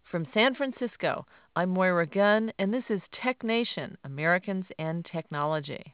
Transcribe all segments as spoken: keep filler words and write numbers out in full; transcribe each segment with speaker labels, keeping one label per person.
Speaker 1: From San Francisco, I'm Moira Gunn, and this is Tech Nation, Americans and Technology.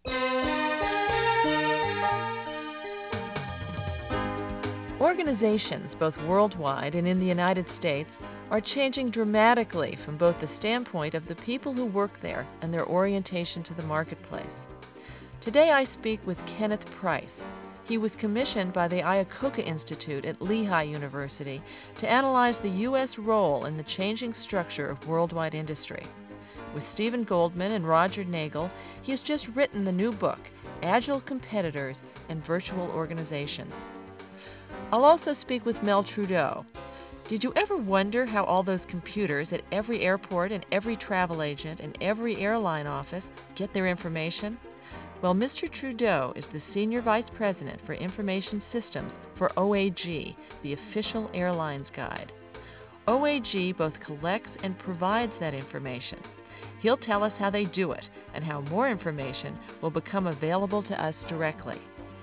Speaker 1: Organizations, both worldwide and in the United States, are changing dramatically from both the standpoint of the people who work there and their orientation to the marketplace. Today I speak with Kenneth Price. He was commissioned by the Iacocca Institute at Lehigh University to analyze the U S role in the changing structure of worldwide industry. With Stephen Goldman and Roger Nagel, he has just written the new book, Agile Competitors and Virtual Organizations. I'll also speak with Mel Trudeau. Did you ever wonder how all those computers at every airport and every travel agent and every airline office get their information? Well, Mister Trudeau is the Senior Vice President for Information Systems for O A G, the official airlines guide. O A G both collects and provides that information. He'll tell us how they do it and how more information will become available to us directly.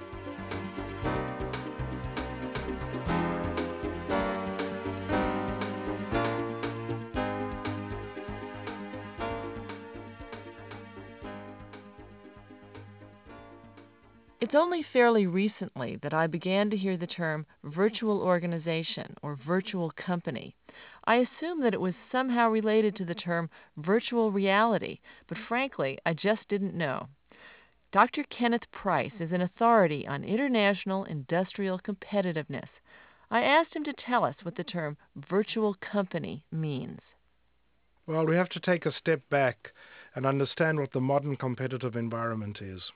Speaker 1: It's only fairly recently that I began to hear the term virtual organization or virtual company. I assumed that it was somehow related to the term virtual reality, but frankly, I just didn't know. Doctor Kenneth Price is an authority on international industrial competitiveness. I asked him to tell us what the term virtual company means.
Speaker 2: Well, we have to take a step back and understand what the modern competitive environment is.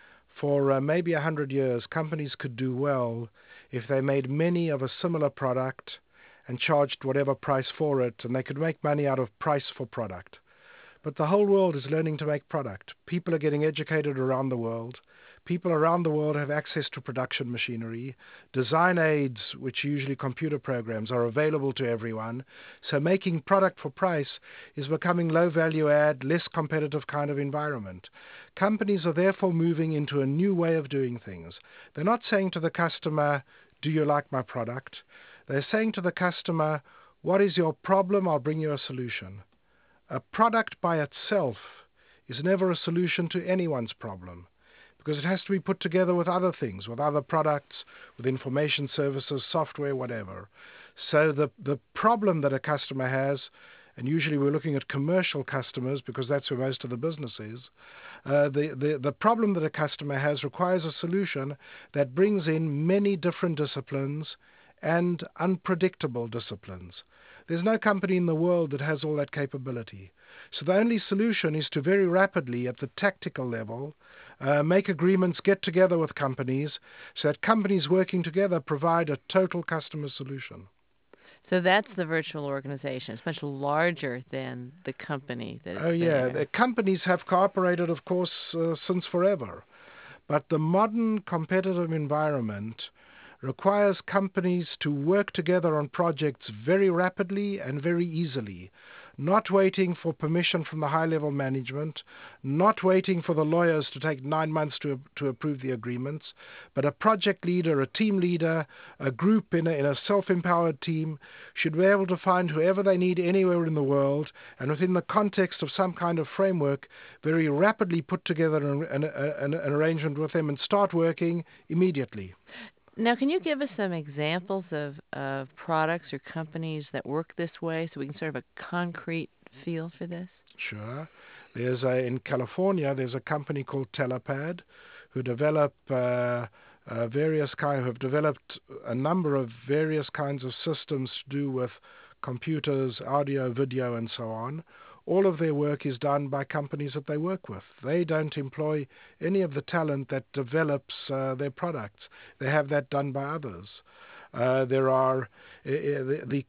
Speaker 2: For uh, maybe a hundred years, companies could do well if they made many of a similar product and charged whatever price for it, and they could make money out of price for product. But the whole world is learning to make product. People are getting educated around the world. People around the world have access to production machinery. Design aids, which are usually computer programs, are available to everyone. So making product for price is becoming low value add, less competitive kind of environment. Companies are therefore moving into a new way of doing things. They're not saying to the customer, do you like my product? They're saying to the customer, what is your problem? I'll bring you a solution. A product by itself is never a solution to anyone's problem, because it has to be put together with other things, with other products, with information services, software, whatever. So the, the problem that a customer has, and usually we're looking at commercial customers because that's where most of the business is, uh, the, the, the problem that a customer has requires a solution that brings in many different disciplines and unpredictable disciplines. There's no company in the world that has all that capability. So the only solution is to very rapidly, at the tactical level, uh, make agreements, get together with companies, so that companies working together provide a total customer solution.
Speaker 1: So that's the virtual organization. It's much larger than the company that is
Speaker 2: Oh yeah,
Speaker 1: there.
Speaker 2: the companies have cooperated, of course, uh, since forever. But the modern competitive environment requires companies to work together on projects very rapidly and very easily, not waiting for permission from the high-level management, not waiting for the lawyers to take nine months to, to approve the agreements, but a project leader, a team leader, a group in a, in a self-empowered team should be able to find whoever they need anywhere in the world, and within the context of some kind of framework, very rapidly put together an, an, an, an arrangement with them and start working immediately.
Speaker 1: Now, can you give us some examples of, of products or companies that work this way so we can sort of a concrete feel for this?
Speaker 2: Sure. There's a, in California, there's a company called Telepad who develop uh, uh, various kind, have developed a number of various kinds of systems to do with computers, audio, video, and so on. All of their work is done by companies that they work with. They don't employ any of the talent that develops uh, their products. They have that done by others. Uh, there are uh, the, the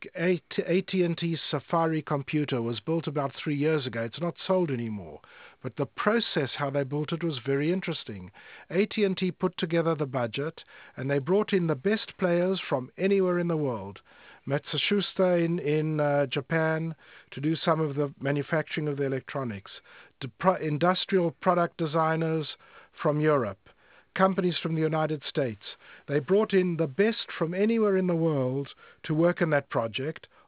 Speaker 2: A T and T Safari computer was built about three years ago. It's not sold anymore, but the process how they built it was very interesting. A T and T put together the budget, and they brought in the best players from anywhere in the world. Matsushita in, in uh, Japan to do some of the manufacturing of the electronics, to pro- industrial product designers from Europe, companies from the United States. They brought in the best from anywhere in the world to work on that project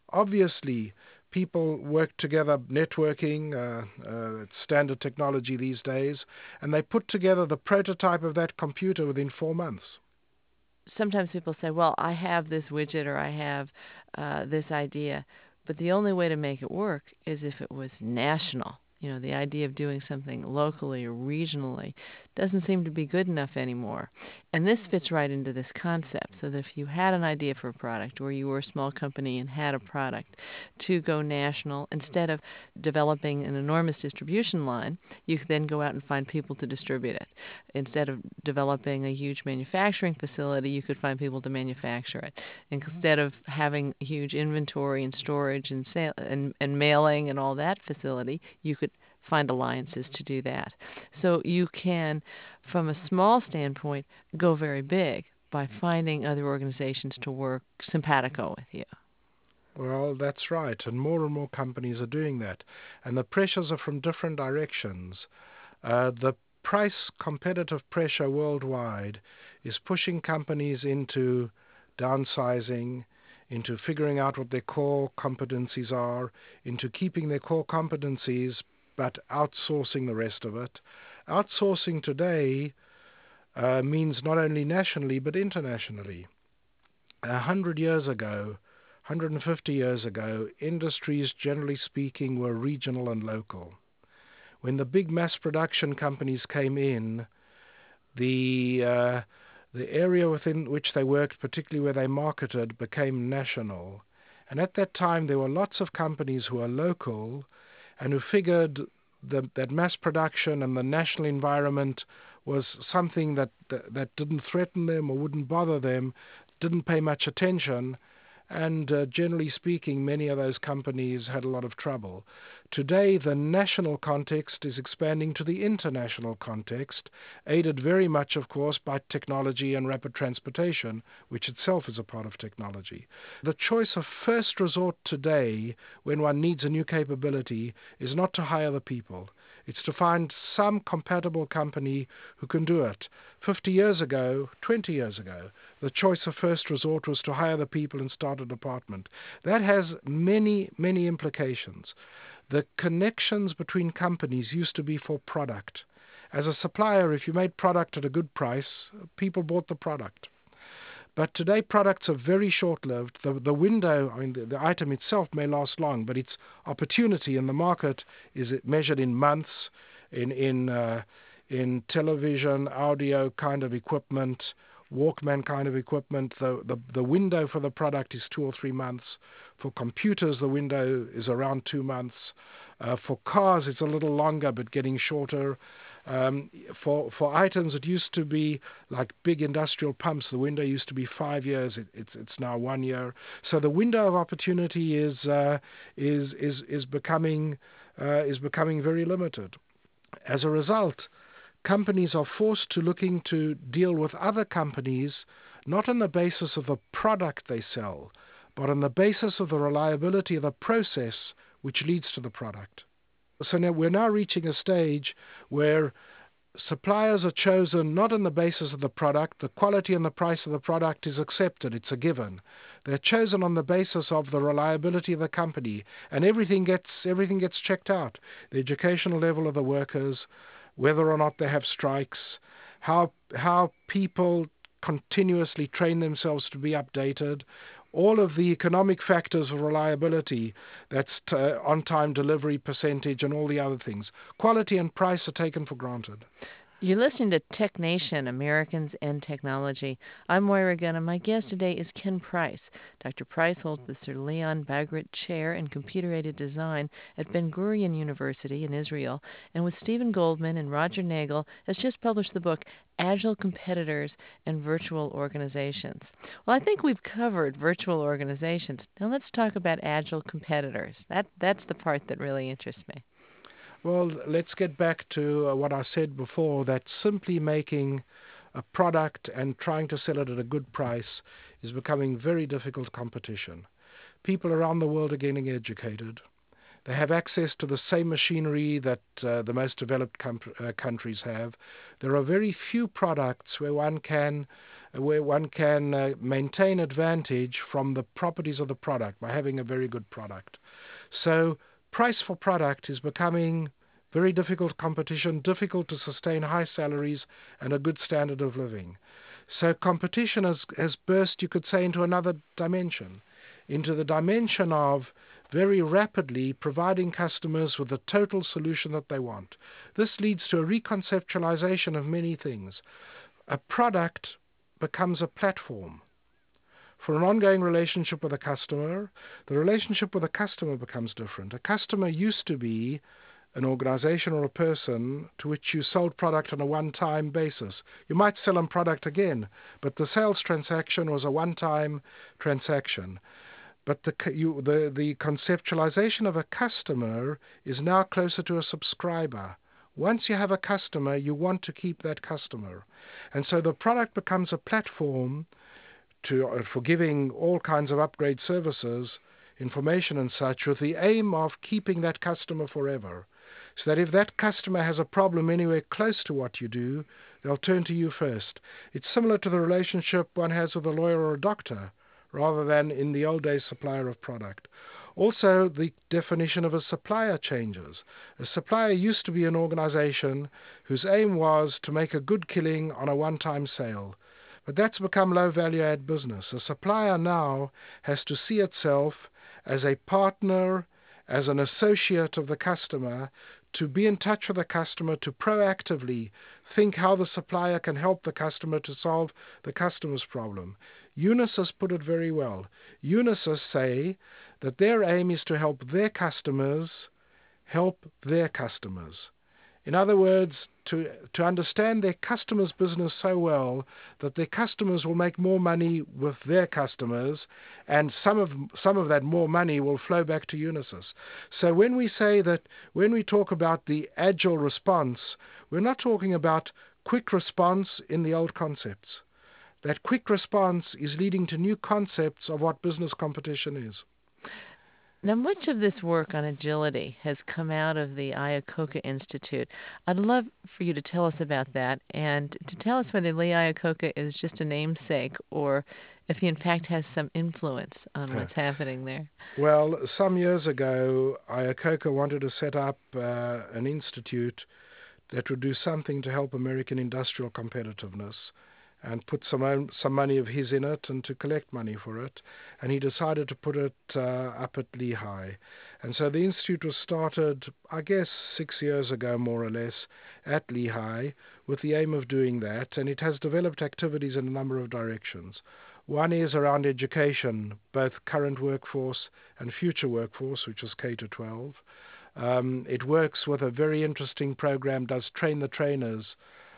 Speaker 2: Obviously, people work together, networking, uh, uh, it's standard technology these days, and they put together the prototype of that computer within four months.
Speaker 1: Sometimes people say, well, I have this widget or I have uh, this idea, but the only way to make it work is if it was national. You know, the idea of doing something locally or regionally doesn't seem to be good enough anymore. And this fits right into this concept. So that if you had an idea for a product, or you were a small company and had a product, to go national, instead of developing an enormous distribution line, you could then go out and find people to distribute it. Instead of developing a huge manufacturing facility, you could find people to manufacture it. Instead of having huge inventory and storage and, sale, and, and mailing and all that facility, you could find alliances to do that. So you can, from a small standpoint, go very big by finding other organizations to work simpatico with you.
Speaker 2: Well, that's right, and more and more companies are doing that. And the pressures are from different directions. Uh, the price competitive pressure worldwide is pushing companies into downsizing, into figuring out what their core competencies are, into keeping their core competencies but outsourcing the rest of it. Outsourcing today uh, means not only nationally but internationally. A hundred years ago, one hundred fifty years ago, industries, generally speaking, were regional and local. When the big mass production companies came in, the uh, the area within which they worked, particularly where they marketed, became national. And at that time, there were lots of companies who were local and who figured the, that mass production and the national environment was something that, that, that didn't threaten them or wouldn't bother them, didn't pay much attention. And uh, generally speaking, many of those companies had a lot of trouble. Today, the national context is expanding to the international context, aided very much, of course, by technology and rapid transportation, which itself is a part of technology. The choice of first resort today, when one needs a new capability, is not to hire the people. It's to find some compatible company who can do it. Fifty years ago, twenty years ago, the choice of first resort was to hire the people and start a department. That has many, many implications. The connections between companies used to be for product. As a supplier, if you made product at a good price, people bought the product. But today products are very short-lived. The, the window, I mean, the, the item itself may last long, but its opportunity in the market is measured in months, in in uh, in television, audio kind of equipment, Walkman kind of equipment. The, the, the window for the product is two or three months. For computers, the window is around two months. Uh, for cars, it's a little longer, but getting shorter. Um, for for items, it used to be like big industrial pumps. The window used to be five years. It, it's it's now one year. So the window of opportunity is uh, is is is becoming uh, is becoming very limited. As a result, companies are forced to looking to deal with other companies, not on the basis of the product they sell, but on the basis of the reliability of the process which leads to the product. So now we're now reaching a stage where suppliers are chosen not on the basis of the product. The quality and the price of the product is accepted. It's a given. They're chosen on the basis of the reliability of the company, and everything gets everything gets checked out. The educational level of the workers, whether or not they have strikes, how how people continuously train themselves to be updated, all of the economic factors of reliability, that's t- on-time delivery percentage and all the other things. Quality and price are taken for granted.
Speaker 1: You're listening to Tech Nation, Americans and Technology. I'm Moira Gunn, and my guest today is Ken Price. Doctor Price holds the Sir Leon Bagrat Chair in Computer-Aided Design at Ben-Gurion University in Israel, and with Stephen Goldman and Roger Nagel, has just published the book Agile Competitors and Virtual Organizations. Well, I think we've covered virtual organizations. Now let's talk about agile competitors. That That's the part that really interests me.
Speaker 2: Well, let's get back to uh, what I said before, that simply making a product and trying to sell it at a good price is becoming very difficult competition. People around the world are getting educated. They have access to the same machinery that uh, the most developed com- uh, countries have. There are very few products where one can where one can uh, maintain advantage from the properties of the product by having a very good product. So price for product is becoming very difficult competition, difficult to sustain high salaries and a good standard of living. So competition has, has burst, you could say, into another dimension, into the dimension of very rapidly providing customers with the total solution that they want. This leads to a reconceptualization of many things. A product becomes a platform for an ongoing relationship with a customer. The relationship with a customer becomes different. A customer used to be an organization or a person to which you sold product on a one-time basis. You might sell them product again, but the sales transaction was a one-time transaction. But the, you, the, the conceptualization of a customer is now closer to a subscriber. Once you have a customer, you want to keep that customer. And so the product becomes a platform to, for giving all kinds of upgrade services, information and such, with the aim of keeping that customer forever. So that if that customer has a problem anywhere close to what you do, they'll turn to you first. It's similar to the relationship one has with a lawyer or a doctor, rather than in the old days supplier of product. Also, the definition of a supplier changes. A supplier used to be an organization whose aim was to make a good killing on a one-time sale. But that's become low-value add business. A supplier now has to see itself as a partner, as an associate of the customer, to be in touch with the customer, to proactively think how the supplier can help the customer to solve the customer's problem. Unisys put it very well. Unisys say that their aim is to help their customers help their customers. In other words, to, to understand their customers' business so well that their customers will make more money with their customers, and some of, some of that more money will flow back to Unisys. So when we say that, when we talk about the agile response, we're not talking about quick response in the old concepts. That quick response is leading to new concepts of what business competition is.
Speaker 1: Now, much of this work on agility has come out of the Iacocca Institute. I'd love for you to tell us about that and to tell us whether Lee Iacocca is just a namesake or if he in fact has some influence on what's happening there.
Speaker 2: Well, some years ago, Iacocca wanted to set up uh, an institute that would do something to help American industrial competitiveness, and put some own, some money of his in it and to collect money for it. And he decided to put it uh, up at Lehigh. And so the institute was started, I guess, six years ago, more or less, at Lehigh with the aim of doing that. And it has developed activities in a number of directions. One is around education, both current workforce and future workforce, which is K to twelve. Um, it works with a very interesting program, does train the trainers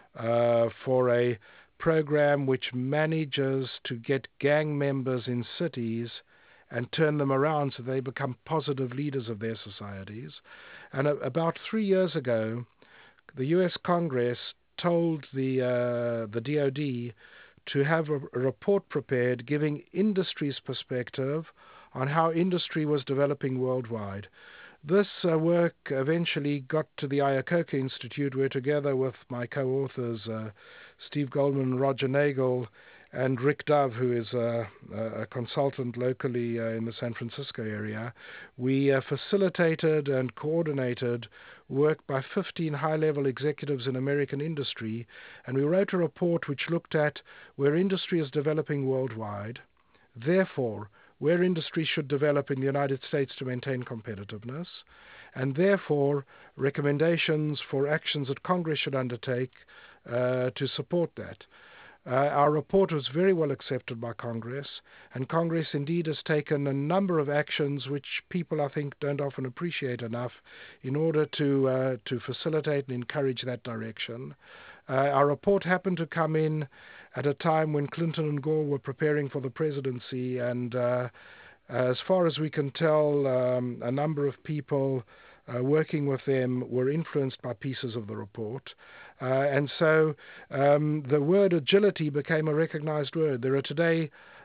Speaker 2: uh, for a program which manages to get gang members in cities and turn them around so they become positive leaders of their societies. And a- about three years ago, the U S Congress told the uh, the D O D to have a, a report prepared giving industry's perspective on how industry was developing worldwide. This uh, work eventually got to the Iacocca Institute, where together with my co-authors, uh, Steve Goldman, Roger Nagel, and Rick Dove, who is a, a consultant locally uh, in the San Francisco area, we uh, facilitated and coordinated work by fifteen high-level executives in American industry, and we wrote a report which looked at where industry is developing worldwide, therefore where industry should develop in the United States to maintain competitiveness, and therefore recommendations for actions that Congress should undertake uh, to support that. Uh, our report was very well accepted by Congress, and Congress indeed has taken a number of actions which people, I think, don't often appreciate enough in order to uh, to facilitate and encourage that direction. Uh, our report happened to come in at a time when Clinton and Gore were preparing for the presidency, and uh, as far as we can tell, um, a number of people uh, working with them were influenced by pieces of the report. Uh, and so um, the word agility became a recognized word. There are today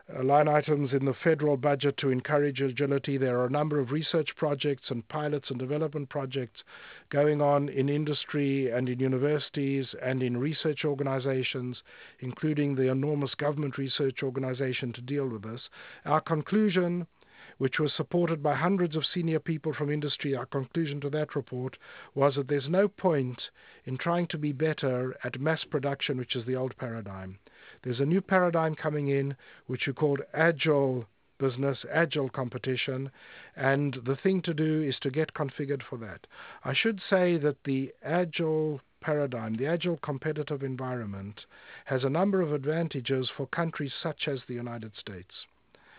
Speaker 2: uh, line items in the federal budget to encourage agility. There are a number of research projects and pilots and development projects going on in industry and in universities and in research organizations, including the enormous government research organization to deal with this. Our conclusion, which was supported by hundreds of senior people from industry, our conclusion to that report was that there's no point in trying to be better at mass production, which is the old paradigm. There's a new paradigm coming in, which we called agile business, agile competition, and the thing to do is to get configured for that. I should say that the agile paradigm, the agile competitive environment, has a number of advantages for countries such as the United States.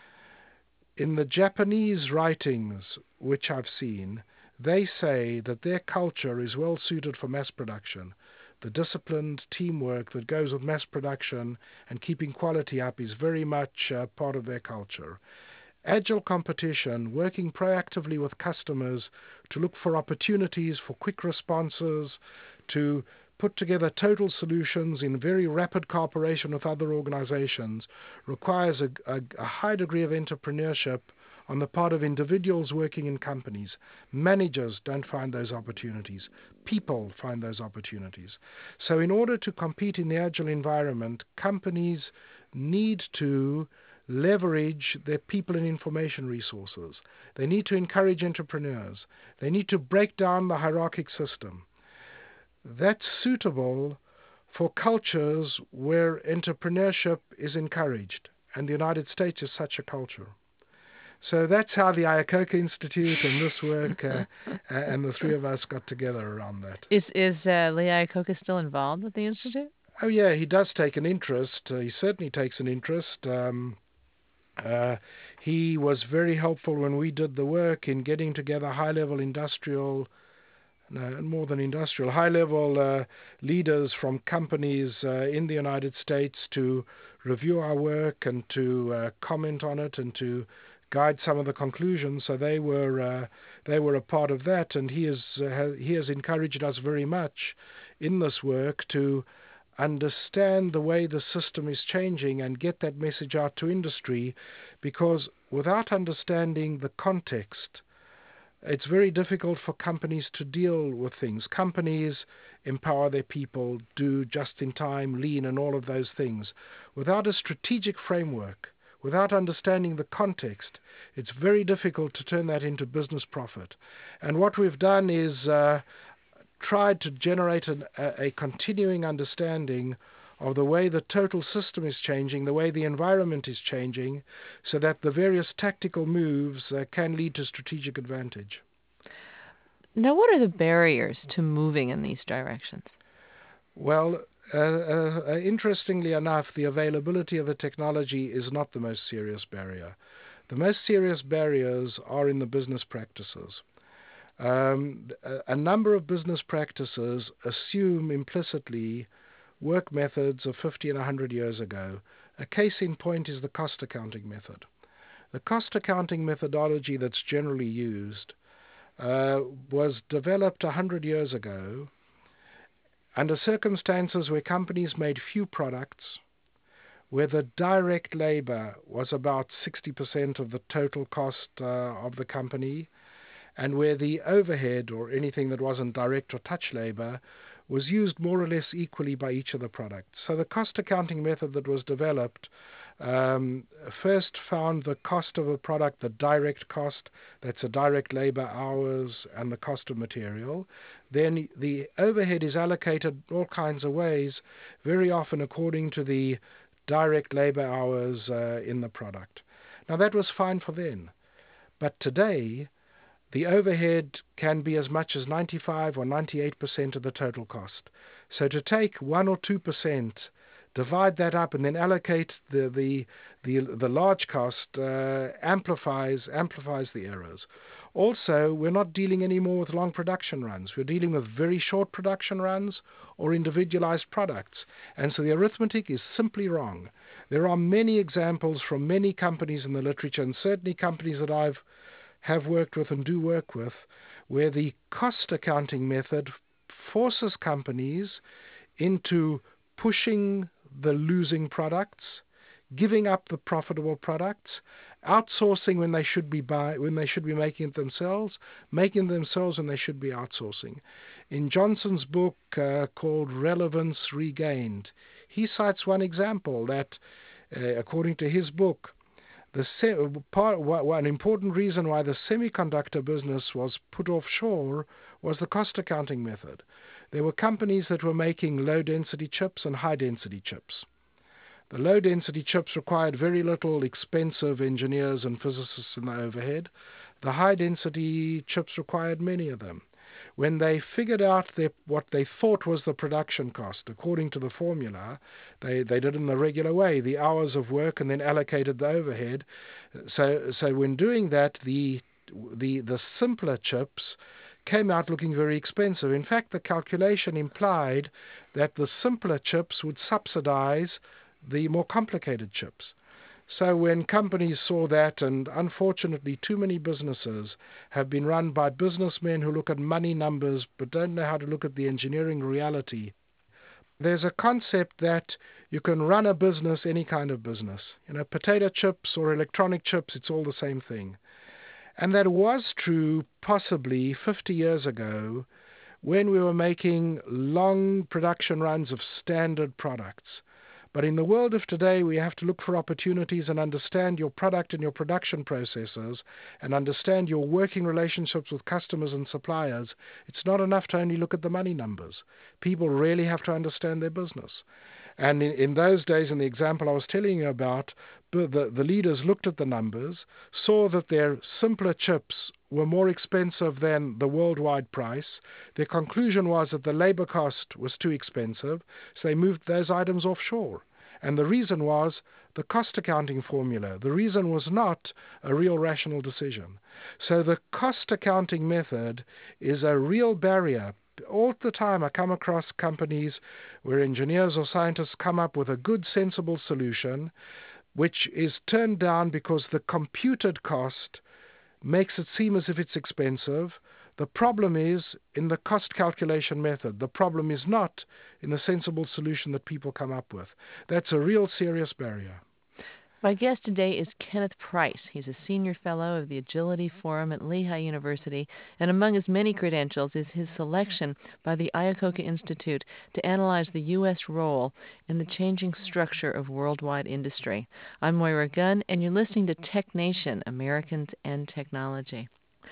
Speaker 2: In the Japanese writings, which I've seen, they say that their culture is well suited for mass production. The disciplined teamwork that goes with mass production and keeping quality up is very much uh, part of their culture. Agile competition, working proactively with customers to look for opportunities for quick responses, to put together total solutions in very rapid cooperation with other organizations, requires a, a, a high degree of entrepreneurship on the part of individuals working in companies. Managers don't find those opportunities. People find those opportunities. So in order to compete in the agile environment, companies need to leverage their people and information resources. They need to encourage entrepreneurs. They need to break down the hierarchic system. That's suitable for cultures where entrepreneurship is encouraged, and the United States is such a culture. So that's how the Iacocca Institute and this work uh, and the three of us got together around that.
Speaker 1: Is is uh, Lee Iacocca still involved with the Institute?
Speaker 2: Oh yeah, he does take an interest. Uh, he certainly takes an interest. Um, uh, he was very helpful when we did the work in getting together high-level industrial No, more than industrial, high-level uh, leaders from companies uh, in the United States to review our work and to uh, comment on it and to guide some of the conclusions. So they were uh, they were a part of that, and he has uh, ha- he has encouraged us very much in this work to understand the way the system is changing and get that message out to industry, because without understanding the context, it's very difficult for companies to deal with things. Companies empower their people, do just-in-time, lean, and all of those things. Without a strategic framework, without understanding the context, it's very difficult to turn that into business profit. And what we've done is uh, tried to generate an, a, a continuing understanding of the way the total system is changing, the way the environment is changing, so that the various tactical moves uh, can lead to strategic advantage.
Speaker 1: Now, what are the barriers to moving in these directions?
Speaker 2: Well, uh, uh, uh, interestingly enough, the availability of the technology is not the most serious barrier. The most serious barriers are in the business practices. Um, a, a number of business practices assume implicitly work methods of fifty and one hundred years ago. A case in point is the cost accounting method. The cost accounting methodology that's generally used uh, was developed one hundred years ago under circumstances where companies made few products, where the direct labor was about sixty percent of the total cost uh, of the company, and where the overhead, or anything that wasn't direct or touch labor, was used more or less equally by each of the products. So the cost accounting method that was developed um, first found the cost of a product, the direct cost, that's the direct labor hours and the cost of material. Then the overhead is allocated all kinds of ways, very often according to the direct labor hours uh, in the product. Now that was fine for then, but today the overhead can be as much as ninety-five or ninety-eight percent of the total cost. So to take one or two percent, divide that up, and then allocate the the the, the large cost uh, amplifies amplifies the errors. Also, we're not dealing anymore with long production runs. We're dealing with very short production runs or individualized products. And so the arithmetic is simply wrong. There are many examples from many companies in the literature, and certainly companies that I've have worked with and do work with, where the cost accounting method forces companies into pushing the losing products, giving up the profitable products, outsourcing when they should be buy, when they should be making it themselves, making it themselves when they should be outsourcing. In Johnson's book uh, called Relevance Regained, he cites one example that, uh, according to his book, the se- part, one important reason why the semiconductor business was put offshore was the cost accounting method. There were companies that were making low-density chips and high-density chips. The low-density chips required very little expensive engineers and physicists in the overhead. The high-density chips required many of them. When they figured out their, what they thought was the production cost, according to the formula, they, they did it in the regular way, the hours of work, and then allocated the overhead. So, so when doing that, the, the, the simpler chips came out looking very expensive. In fact, the calculation implied that the simpler chips would subsidize the more complicated chips. So when companies saw that, and unfortunately too many businesses have been run by businessmen who look at money numbers but don't know how to look at the engineering reality, there's a concept that you can run a business, any kind of business. You know, potato chips or electronic chips, it's all the same thing. And that was true possibly fifty years ago when we were making long production runs of standard products. But in the world of today, we have to look for opportunities and understand your product and your production processes and understand your working relationships with customers and suppliers. It's not enough to only look at the money numbers. People really have to understand their business. And in, in those days, in the example I was telling you about, the, the leaders looked at the numbers, saw that their simpler chips were more expensive than the worldwide price. Their conclusion was that the labor cost was too expensive, so they moved those items offshore. And the reason was the cost accounting formula. The reason was not a real rational decision. So the cost accounting method is a real barrier. All the time I come across companies where engineers or scientists come up with a good, sensible solution, which is turned down because the computed cost makes it seem as if it's expensive. The problem is in the cost calculation method. The problem is not in the sensible solution that people come up with. That's a real serious barrier.
Speaker 1: My guest today is Kenneth Price. He's a senior fellow of the Agility Forum at Lehigh University, and among his many credentials is his selection by the Iacocca Institute to analyze the U S role in the changing structure of worldwide industry. I'm Moira Gunn, and you're listening to Tech Nation, Americans and Technology.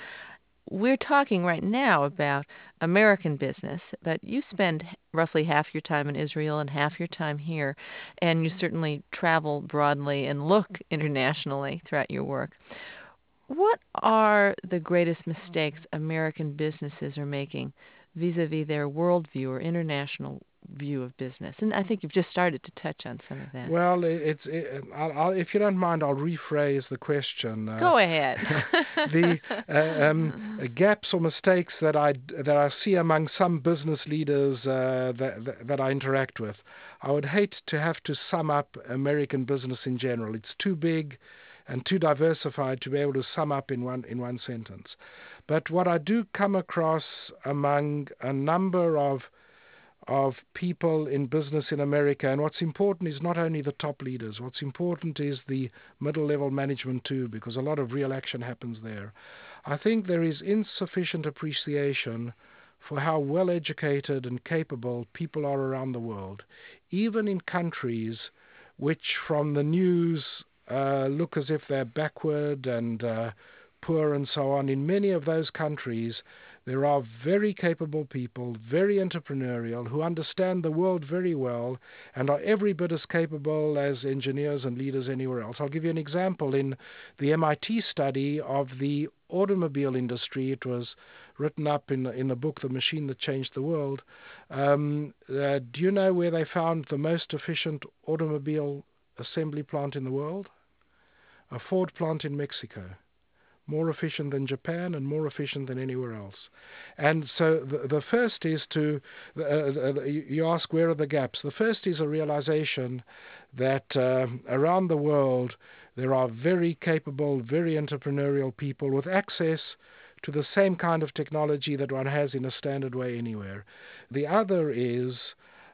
Speaker 1: We're talking right now about American business, but you spend roughly half your time in Israel and half your time here, and you certainly travel broadly and look internationally throughout your work. What are the greatest mistakes American businesses are making vis-a-vis their worldview or international view of business? And I think you've just started to touch on some of that.
Speaker 2: Well, it's it, I'll, I'll, if you don't mind, I'll rephrase the question. Uh,
Speaker 1: Go ahead.
Speaker 2: the uh, um, gaps or mistakes that I that I see among some business leaders uh, that, that that I interact with. I would hate to have to sum up American business in general. It's too big and too diversified to be able to sum up in one in one sentence. But what I do come across among a number of of people in business in America, and what's important is not only the top leaders, what's important is the middle-level management too, because a lot of real action happens there. I think there is insufficient appreciation for how well-educated and capable people are around the world, even in countries which from the news uh, look as if they're backward and uh, poor and so on. In many of those countries, there are very capable people, very entrepreneurial, who understand the world very well and are every bit as capable as engineers and leaders anywhere else. I'll give you an example. In the M I T study of the automobile industry, it was written up in, in the book, The Machine That Changed the World. Um, uh, do you know where they found the most efficient automobile assembly plant in the world? A Ford plant in Mexico. More efficient than Japan and more efficient than anywhere else. And so the, the first is to, uh, uh, you ask where are the gaps. The first is a realization that uh, around the world there are very capable, very entrepreneurial people with access to the same kind of technology that one has in a standard way anywhere. The other is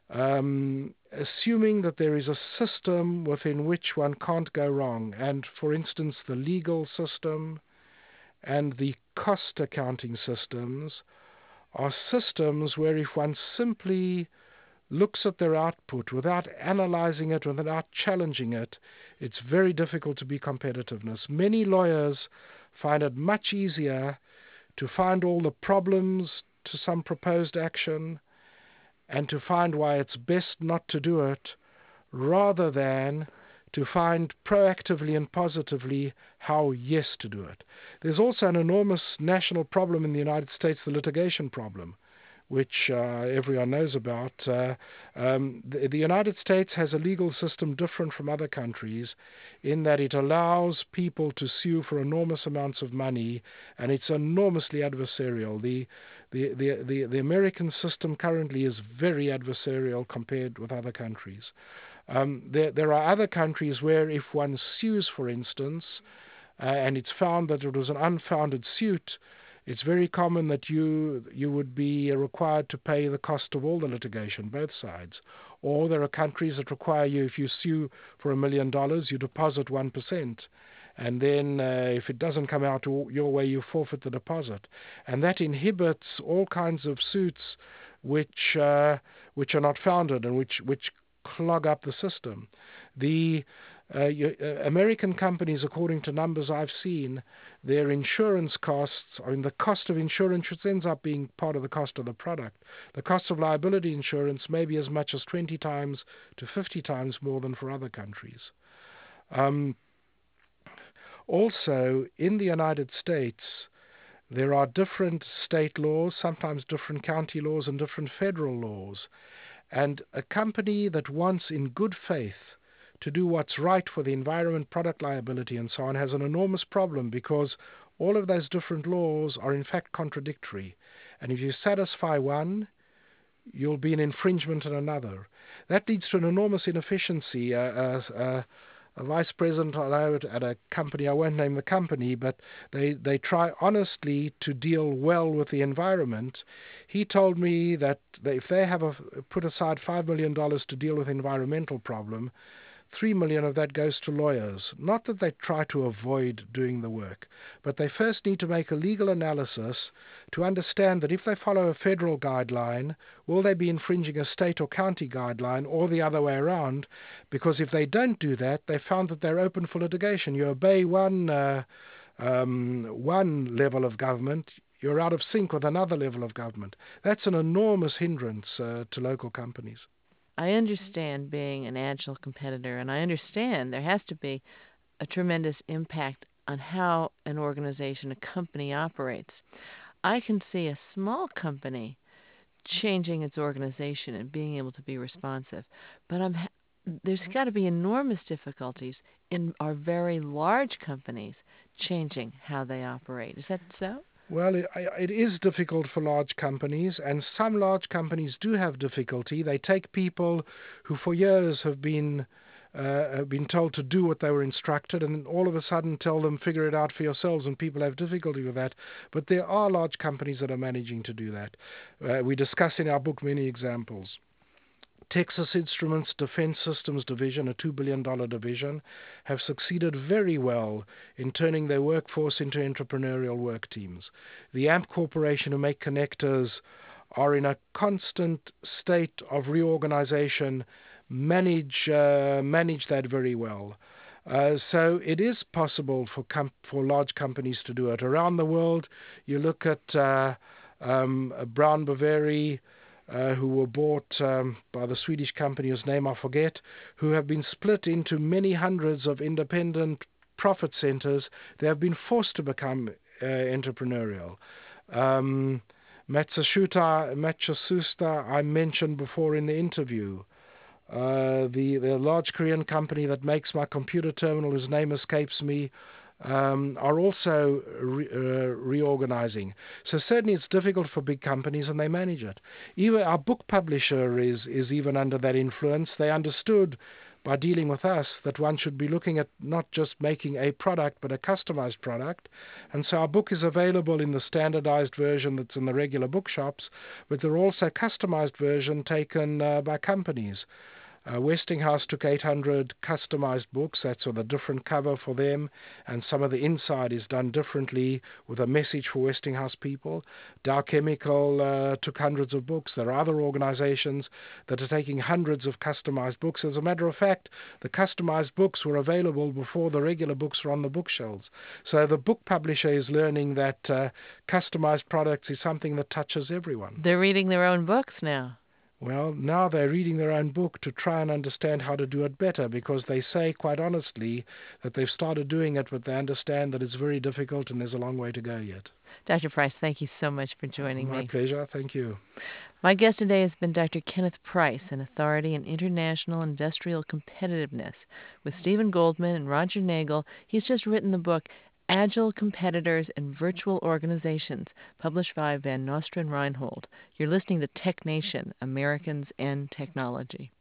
Speaker 2: um, assuming that there is a system within which one can't go wrong. And for instance, the legal system and the cost accounting systems are systems where if one simply looks at their output without analyzing it, without challenging it, it's very difficult to be competitiveness. Many lawyers find it much easier to find all the problems to some proposed action and to find why it's best not to do it, rather than to find proactively and positively how yes to do it. There's also an enormous national problem in the United States, the litigation problem, which uh, everyone knows about. Uh, um, the, the United States has a legal system different from other countries in that it allows people to sue for enormous amounts of money, and it's enormously adversarial. The, the, the, the, the American system currently is very adversarial compared with other countries. Um, there, there are other countries where if one sues, for instance, uh, and it's found that it was an unfounded suit, it's very common that you you would be required to pay the cost of all the litigation, both sides. Or there are countries that require you, if you sue for a million dollars, you deposit one percent. And then uh, if it doesn't come out your way, you forfeit the deposit. And that inhibits all kinds of suits which uh, which are not founded and which, which clog up the system. The uh, you, uh, American companies, according to numbers I've seen, their insurance costs, I mean the cost of insurance, which ends up being part of the cost of the product, the cost of liability insurance may be as much as twenty times to fifty times more than for other countries. Um, also, in the United States, there are different state laws, sometimes different county laws and different federal laws. And a company that wants in good faith to do what's right for the environment, product liability, and so on has an enormous problem, because all of those different laws are in fact contradictory. And if you satisfy one, you'll be in infringement in another. That leads to an enormous inefficiency. Uh, uh, uh, a vice president I know at a company, I won't name the company, but they, they try honestly to deal well with the environment. He told me that if they have a, put aside five million dollars to deal with the environmental problem, three million dollars of that goes to lawyers. Not that they try to avoid doing the work, but they first need to make a legal analysis to understand that if they follow a federal guideline, will they be infringing a state or county guideline, or the other way around? Because if they don't do that, they found that they're open for litigation. You obey one, uh, um, one level of government, you're out of sync with another level of government. That's an enormous hindrance uh, to local companies.
Speaker 1: I understand being an agile competitor, and I understand there has to be a tremendous impact on how an organization, a company operates. I can see a small company changing its organization and being able to be responsive, but I'm there's got to be enormous difficulties in our very large companies changing how they operate. Is that so?
Speaker 2: Well, it, it is difficult for large companies, and some large companies do have difficulty. They take people who for years have been uh, have been told to do what they were instructed, and all of a sudden tell them, figure it out for yourselves, and people have difficulty with that. But there are large companies that are managing to do that. Uh, we discuss in our book many examples. Texas Instruments Defense Systems Division, a two billion dollars division, have succeeded very well in turning their workforce into entrepreneurial work teams. The A M P Corporation, who make connectors, are in a constant state of reorganization, manage, uh, manage that very well. Uh, so it is possible for com- for large companies to do it. Around the world, you look at uh, um, Brown Boveri, Uh, who were bought um, by the Swedish company whose name I forget, who have been split into many hundreds of independent profit centers. They have been forced to become uh, entrepreneurial. Um, Matsushita, Matsushita, I mentioned before in the interview. Uh, the, the large Korean company that makes my computer terminal, whose name escapes me, Um, are also re, uh, reorganizing. So certainly it's difficult for big companies, and they manage it. Even our book publisher is is even under that influence. They understood by dealing with us that one should be looking at not just making a product, but a customized product. And so our book is available in the standardized version that's in the regular bookshops, but there are also customized version taken uh, by companies. Uh, Westinghouse took eight hundred customized books. That's with a different cover for them, and some of the inside is done differently with a message for Westinghouse people. Dow Chemical uh, took hundreds of books. There are other organizations that are taking hundreds of customized books. As a matter of fact, the customized books were available before the regular books were on the bookshelves. So the book publisher is learning that uh, customized products is something that touches everyone.
Speaker 1: They're reading their own books now.
Speaker 2: Well, now they're reading their own book to try and understand how to do it better, because they say, quite honestly, that they've started doing it, but they understand that it's very difficult and there's a long way to go yet.
Speaker 1: Doctor Price, thank you so much for joining
Speaker 2: My
Speaker 1: me.
Speaker 2: My pleasure. Thank you.
Speaker 1: My guest today has been Doctor Kenneth Price, an authority in international industrial competitiveness. With Stephen Goldman and Roger Nagel, he's just written the book Agile Competitors and Virtual Organizations, published by Van Nostrand Reinhold. You're listening to Tech Nation, Americans and Technology.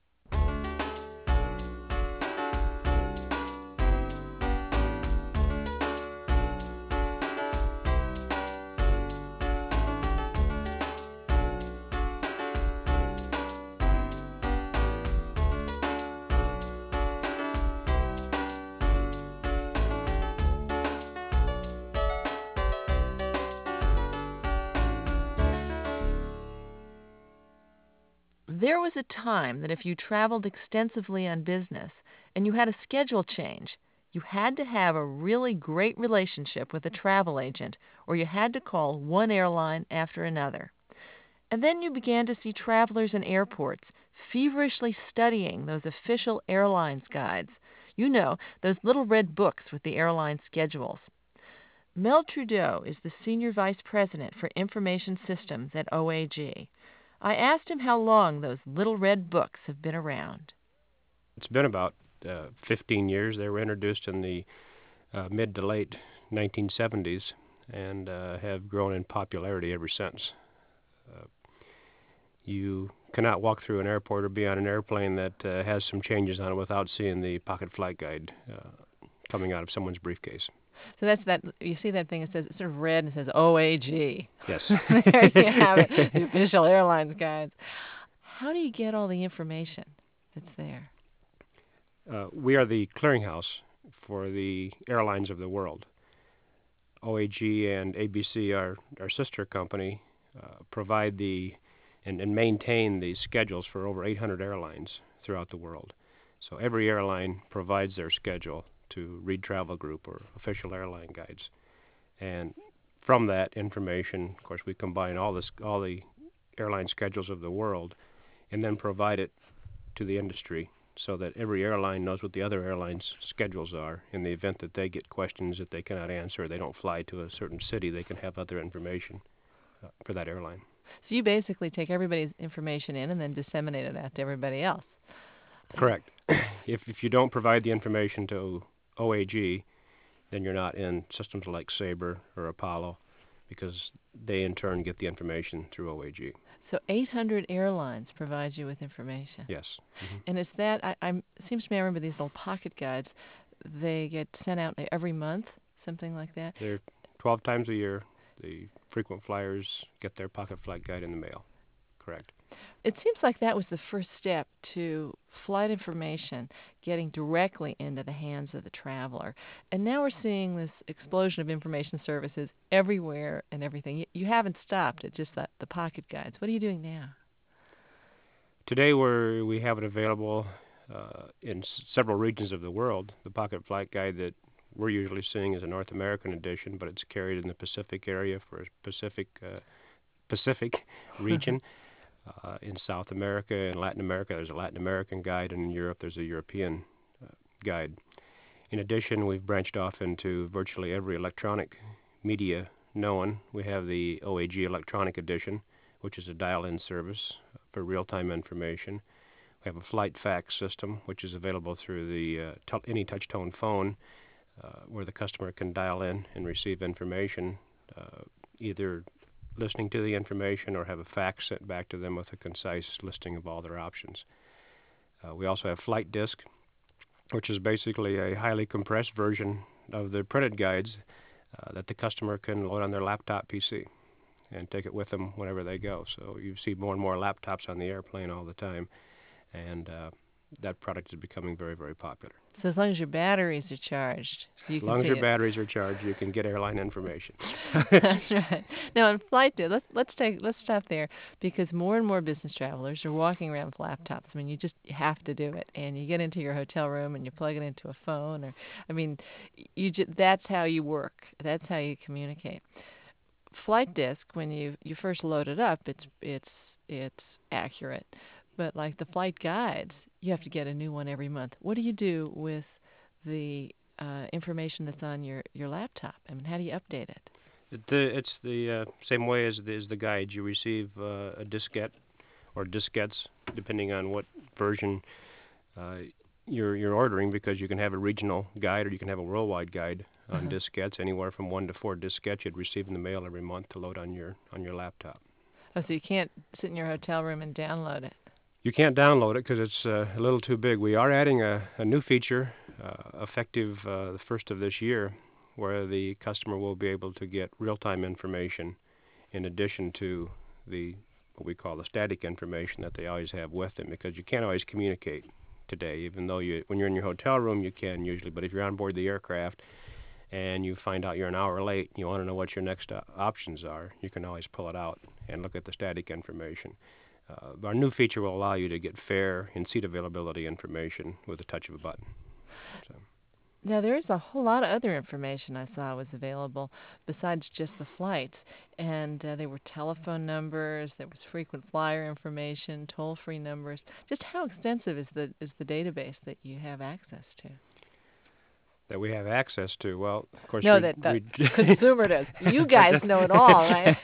Speaker 1: There was a time that if you traveled extensively on business and you had a schedule change, you had to have a really great relationship with a travel agent, or you had to call one airline after another. And then you began to see travelers in airports feverishly studying those official airlines guides. You know, those little red books with the airline schedules. Mel Trudeau is the Senior Vice President for Information Systems at O A G. I asked him how long those little red books have been around.
Speaker 3: It's been about uh, fifteen years. They were introduced in the uh, mid to late nineteen seventies and uh, have grown in popularity ever since. Uh, you cannot walk through an airport or be on an airplane that uh, has some changes on it without seeing the Pocket Flight Guide uh, coming out of someone's briefcase.
Speaker 1: So that's that. You see that thing? It says, it's sort of red and it says O A G.
Speaker 3: Yes.
Speaker 1: There you have it, the official airlines guides. How do you get all the information that's there?
Speaker 3: Uh, we are the clearinghouse for the airlines of the world. O A G and A B C, our, our sister company, uh, provide the and, and maintain the schedules for over eight hundred airlines throughout the world. So every airline provides their schedule to Reed Travel Group or official airline guides. And from that information, of course, we combine all this, all the airline schedules of the world and then provide it to the industry so that every airline knows what the other airlines' schedules are. In the event that they get questions that they cannot answer, or they don't fly to a certain city, they can have other information uh, for that airline.
Speaker 1: So you basically take everybody's information in and then disseminate it out to everybody else.
Speaker 3: Correct. if if you don't provide the information to O A G, then you're not in systems like Sabre or Apollo, because they in turn get the information through O A G.
Speaker 1: So eight hundred airlines provide you with information.
Speaker 3: Yes. Mm-hmm.
Speaker 1: And is that, I, I'm, it seems to me I remember these little pocket guides, they get sent out every month, something like that?
Speaker 3: They're twelve times a year. The frequent flyers get their Pocket Flight Guide in the mail. Correct.
Speaker 1: It seems like that was the first step to flight information getting directly into the hands of the traveler. And now we're seeing this explosion of information services everywhere and everything. You, you haven't stopped at just that, the pocket guides. What are you doing now?
Speaker 3: Today we're, we have it available uh, in s- several regions of the world. The Pocket Flight Guide that we're usually seeing is a North American edition, but it's carried in the Pacific area for a Pacific, uh, Pacific region. Uh, in South America and Latin America, there's a Latin American guide, and in Europe, there's a European uh, guide. In addition, we've branched off into virtually every electronic media known. We have the O A G Electronic Edition, which is a dial-in service for real-time information. We have a flight fax system, which is available through the uh, t- any touch-tone phone, uh, where the customer can dial in and receive information, uh, either listening to the information or have a fax sent back to them with a concise listing of all their options. Uh, we also have Flight Disk, which is basically a highly compressed version of the printed guides uh, that the customer can load on their laptop P C and take it with them whenever they go. So you see more and more laptops on the airplane all the time, and uh, that product is becoming very, very popular.
Speaker 1: So as long as your batteries are charged, you
Speaker 3: As
Speaker 1: can
Speaker 3: long as
Speaker 1: see
Speaker 3: your
Speaker 1: it.
Speaker 3: batteries are charged, you can get airline information.
Speaker 1: That's right. Now, in flight, dude, let's let's take let's stop there because more and more business travelers are walking around with laptops. I mean, you just have to do it, and you get into your hotel room and you plug it into a phone, or I mean, you just, that's how you work. That's how you communicate. Flight Disk, when you you first load it up, it's it's it's accurate, but like the flight guides, you have to get a new one every month. What do you do with the uh, information that's on your, your laptop? I mean, how do you update it?
Speaker 3: It, the, it's the uh, same way as the, as the guides. You receive uh, a diskette or diskettes, depending on what version uh, you're you're ordering, because you can have a regional guide or you can have a worldwide guide on
Speaker 1: Uh-huh.
Speaker 3: diskettes. Anywhere from one to four diskettes you'd receive in the mail every month to load on your on your laptop.
Speaker 1: Oh, so you can't sit in your hotel room and download it.
Speaker 3: You can't download it because it's uh, a little too big. We are adding a, a new feature uh, effective uh, the first of this year, where the customer will be able to get real-time information in addition to the what we call the static information that they always have with them, because you can't always communicate today, even though you when you're in your hotel room you can usually, but if you're on board the aircraft and you find out you're an hour late and you want to know what your next uh, options are, you can always pull it out and look at the static information. Uh, our new feature will allow you to get fare and seat availability information with the touch of a button. So.
Speaker 1: Now, there is a whole lot of other information I saw was available besides just the flights. And uh, there were telephone numbers, there was frequent flyer information, toll-free numbers. Just how extensive is the is the database that you have access to?
Speaker 3: That we have access to. Well, of course,
Speaker 1: No,
Speaker 3: we,
Speaker 1: that the
Speaker 3: we
Speaker 1: consumer does. You guys know it all, right?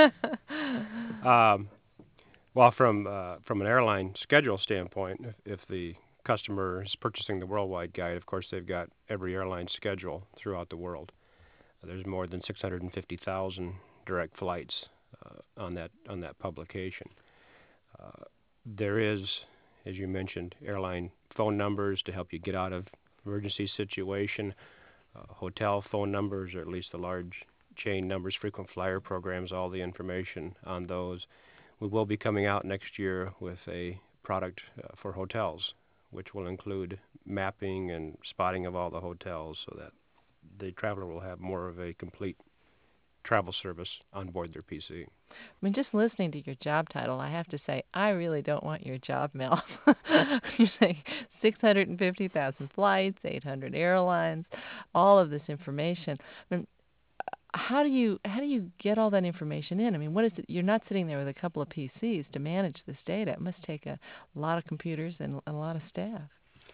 Speaker 3: um, well, from uh, from an airline schedule standpoint, if, if the customer is purchasing the worldwide guide, of course, they've got every airline schedule throughout the world. Uh, there's more than six hundred fifty thousand direct flights uh, on that on that publication. Uh, there is, as you mentioned, airline phone numbers to help you get out of emergency situation, uh, hotel phone numbers, or at least the large chain numbers, frequent flyer programs, all the information on those. We will be coming out next year with a product uh, for hotels, which will include mapping and spotting of all the hotels so that the traveler will have more of a complete travel service on board their P C.
Speaker 1: I mean, just listening to your job title, I have to say, I really don't want your job, Mel. You're saying six hundred fifty thousand flights, eight hundred airlines, all of this information. I mean, how do you how do you get all that information in? I mean, what is it? You're not sitting there with a couple of P Cs to manage this data. It must take a lot of computers and a lot of staff.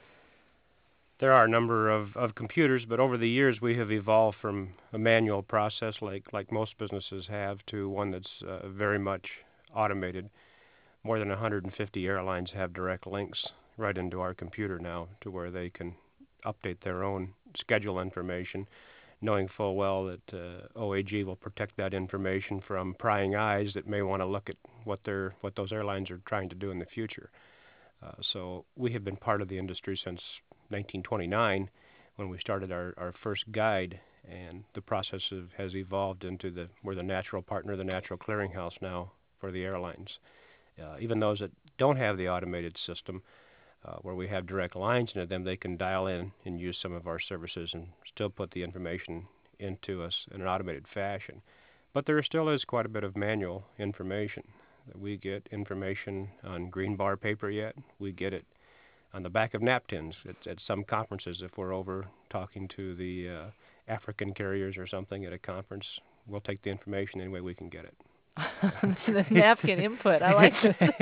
Speaker 3: There are a number of, of computers, but over the years we have evolved from a manual process like, like most businesses have to one that's uh, very much automated. More than one hundred fifty airlines have direct links right into our computer now to where they can update their own schedule information, knowing full well that uh, O A G will protect that information from prying eyes that may want to look at what they're, what those airlines are trying to do in the future. Uh, so we have been part of the industry since nineteen twenty-nine when we started our, our first guide, and the process of, has evolved into the we're the natural partner, the natural clearinghouse now for the airlines. Uh, even those that don't have the automated system, uh, where we have direct lines into them, they can dial in and use some of our services and still put the information into us in an automated fashion. But there still is quite a bit of manual information. We get information on green bar paper yet. We get it on the back of napkins at, at some conferences. If we're over talking to the uh, African carriers or something at a conference, we'll take the information any way we can get it.
Speaker 1: The napkin input. I like this.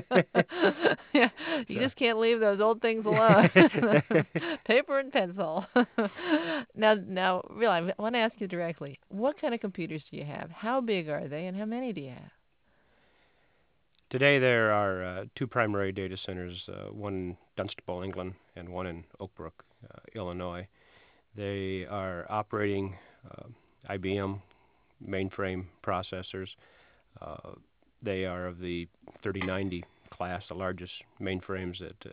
Speaker 1: Yeah, you
Speaker 3: So.
Speaker 1: just can't leave those old things alone. Paper and pencil. now, now, really, I want to ask you directly. What kind of computers do you have? How big are they, and how many do you have?
Speaker 3: Today there are uh, two primary data centers, uh, one in Dunstable, England, and one in Oak Brook, uh, Illinois. They are operating uh, I B M mainframe processors. Uh, they are of the thirty ninety class, the largest mainframes that uh,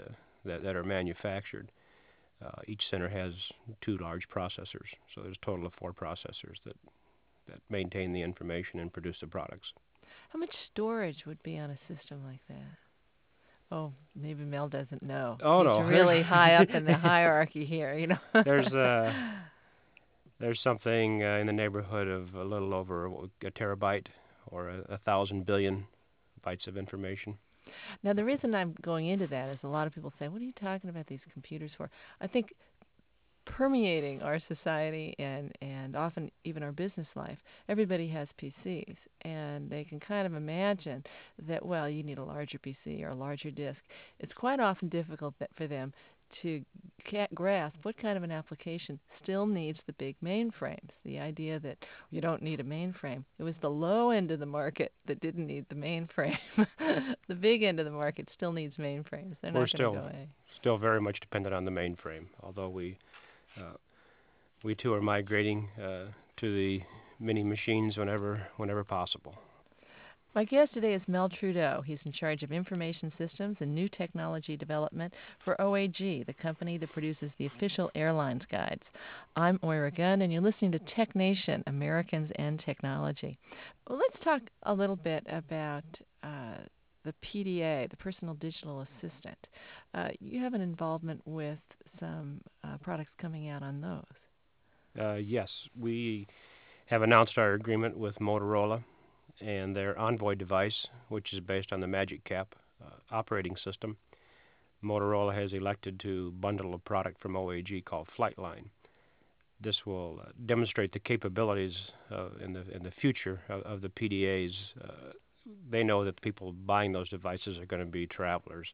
Speaker 3: that, that are manufactured. Uh, each center has two large processors, so there's a total of four processors that, that maintain the information and produce the products.
Speaker 1: How much storage would be on a system like that? Oh, maybe Mel doesn't know.
Speaker 3: Oh,
Speaker 1: He's
Speaker 3: no.
Speaker 1: really high up in the hierarchy here, you know.
Speaker 3: There's uh, there's something uh, in the neighborhood of a little over a terabyte or a, a thousand billion bytes of information.
Speaker 1: Now, the reason I'm going into that is a lot of people say, what are you talking about these computers for? I think permeating our society and, and often even our business life, everybody has P Cs, and they can kind of imagine that, well, you need a larger P C or a larger disk. It's quite often difficult that for them to ca- grasp what kind of an application still needs the big mainframes. The idea that you don't need a mainframe. It was the low end of the market that didn't need the mainframe. The big end of the market still needs mainframes. They're
Speaker 3: We're
Speaker 1: not going
Speaker 3: still
Speaker 1: to go away.
Speaker 3: still very much dependent on the mainframe, although we uh, we too are migrating uh, to the mini machines whenever whenever possible.
Speaker 1: My guest today is Mel Trudeau. He's in charge of information systems and new technology development for O A G, the company that produces the official airlines guides. I'm Oira Gunn, and you're listening to Tech Nation, Americans and Technology. Well, let's talk a little bit about uh, the P D A, the Personal Digital Assistant. Uh, you have an involvement with some uh, products coming out on those.
Speaker 3: Uh, yes, we have announced our agreement with Motorola and their Envoy device, which is based on the Magic Cap uh, operating system. Motorola has elected to bundle a product from O A G called Flightline. This will uh, demonstrate the capabilities uh, in the in the future of, of the P D As. Uh, they know that the people buying those devices are going to be travelers,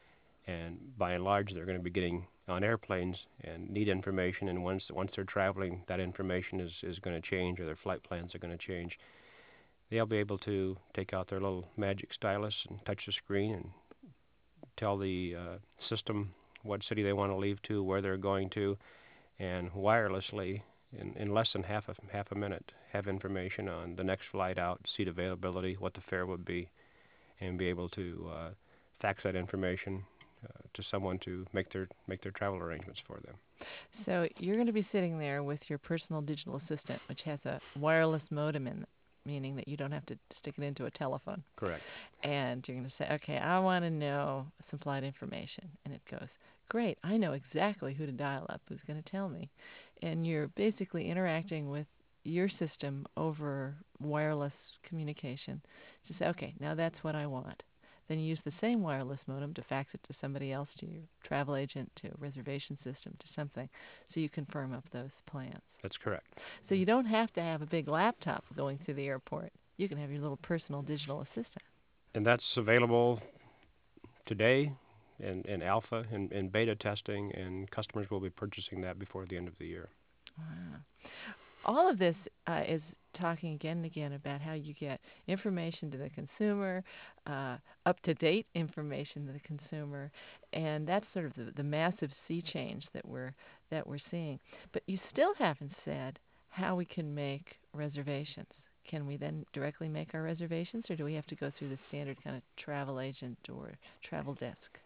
Speaker 3: and by and large, they're going to be getting on airplanes and need information. And once once they're traveling, that information is, is going to change, or their flight plans are going to change. They'll be able to take out their little magic stylus and touch the screen and tell the uh, system what city they want to leave to, where they're going to, and wirelessly, in, in less than half a, half a minute, have information on the next flight out, seat availability, what the fare would be, and be able to uh, fax that information uh, to someone to make their make their travel arrangements for them.
Speaker 1: So you're going to be sitting there with your personal digital assistant, which has a wireless modem in it, meaning that you don't have to stick it into a telephone.
Speaker 3: Correct.
Speaker 1: And you're going to say, okay, I want to know some flight information. And it goes, great, I know exactly who to dial up, who's going to tell me. And you're basically interacting with your system over wireless communication to say, okay, now that's what I want. Then you use the same wireless modem to fax it to somebody else, to your travel agent, to a reservation system, to something, so you can firm up those plans.
Speaker 3: That's correct.
Speaker 1: So you don't have to have a big laptop going through the airport. You can have your little personal digital assistant.
Speaker 3: And that's available today in, in alpha and in, in beta testing, and customers will be purchasing that before the end of the year.
Speaker 1: Wow. All of this uh, is talking again and again about how you get information to the consumer, uh, up-to-date information to the consumer, and that's sort of the, the massive sea change that we're that we're seeing. But you still haven't said how we can make reservations. Can we then directly make our reservations, or do we have to go through the standard kind of travel agent or travel desk?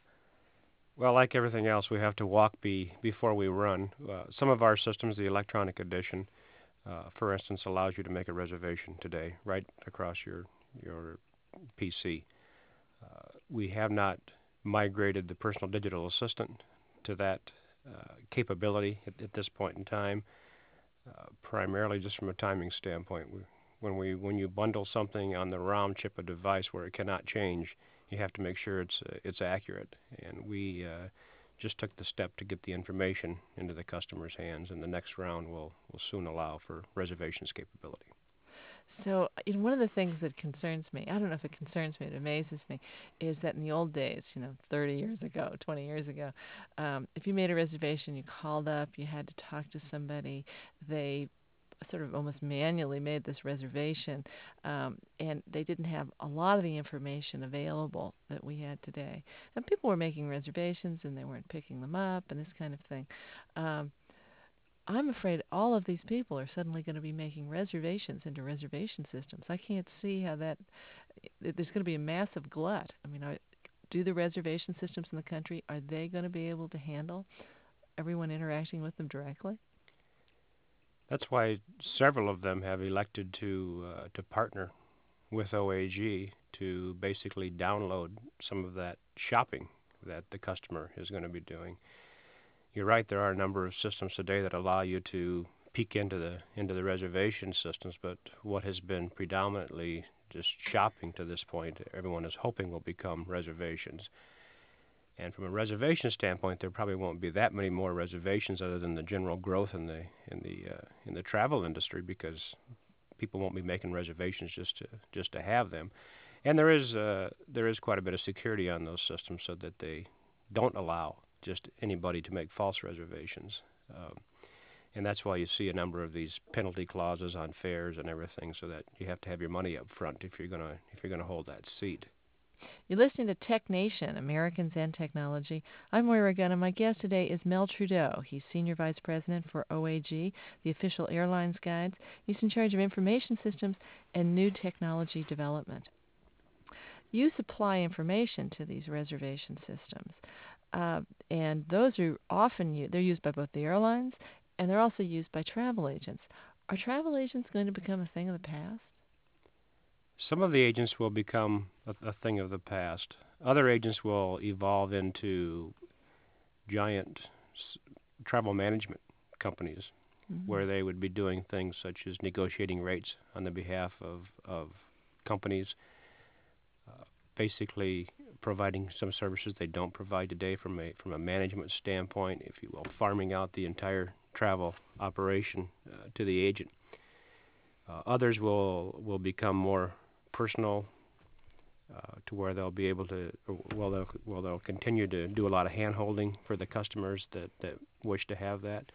Speaker 3: Well, like everything else, we have to walk be, before we run. Uh, some of our systems, the electronic edition, uh, for instance, allows you to make a reservation today right across your, your P C. Uh, we have not migrated the personal digital assistant to that uh, capability at, at this point in time, uh, primarily just from a timing standpoint. We, when, we, when you bundle something on the ROM chip, a device where it cannot change, you have to make sure it's uh, it's accurate, and we uh, just took the step to get the information into the customer's hands, and the next round will, will soon allow for reservations capability.
Speaker 1: So, you know, one of the things that concerns me, I don't know if it concerns me, it amazes me, is that in the old days, you know, thirty years ago, twenty years ago, um, if you made a reservation, you called up, you had to talk to somebody, they sort of almost manually made this reservation, um, and they didn't have a lot of the information available that we had today. And people were making reservations and they weren't picking them up and this kind of thing. Um, I'm afraid all of these people are suddenly going to be making reservations into reservation systems. I can't see how that, there's going to be a massive glut. I mean, I, do the reservation systems in the country, are they going to be able to handle everyone interacting with them directly?
Speaker 3: That's why several of them have elected to uh, to partner with O A G to basically download some of that shopping that the customer is going to be doing. You're right, there are a number of systems today that allow you to peek into the into the reservation systems, but what has been predominantly just shopping to this point, everyone is hoping will become reservations. And from a reservation standpoint, there probably won't be that many more reservations other than the general growth in the in the uh, in the travel industry, because people won't be making reservations just to just to have them. And there is uh, there is quite a bit of security on those systems so that they don't allow just anybody to make false reservations. Um, and that's why you see a number of these penalty clauses on fares and everything, so that you have to have your money up front if you're gonna if you're gonna hold that seat.
Speaker 1: You're listening to Tech Nation, Americans and Technology. I'm Moira Gunn, and my guest today is Mel Trudeau. He's Senior Vice President for O A G, the official airlines guides. He's in charge of information systems and new technology development. You supply information to these reservation systems, uh, and those are often used, they're used by both the airlines and they're also used by travel agents. Are travel agents going to become a thing of the past?
Speaker 3: Some of the agents will become a, a thing of the past. Other agents will evolve into giant s- travel management companies,
Speaker 1: Mm-hmm.
Speaker 3: where they would be doing things such as negotiating rates on the behalf of, of companies, uh, basically providing some services they don't provide today from a from a management standpoint, if you will, farming out the entire travel operation uh, to the agent. Uh, others will will become more personal, uh, to where they'll be able to, well, they'll, well, they'll continue to do a lot of hand-holding for the customers that, that wish to have that.